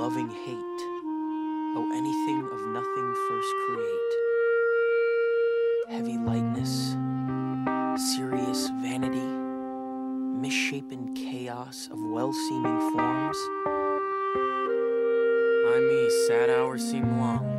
loving hate. Oh, anything of nothing first create. Heavy lightness, serious vanity, misshapen chaos of well-seeming forms. I me, sad hours seem long.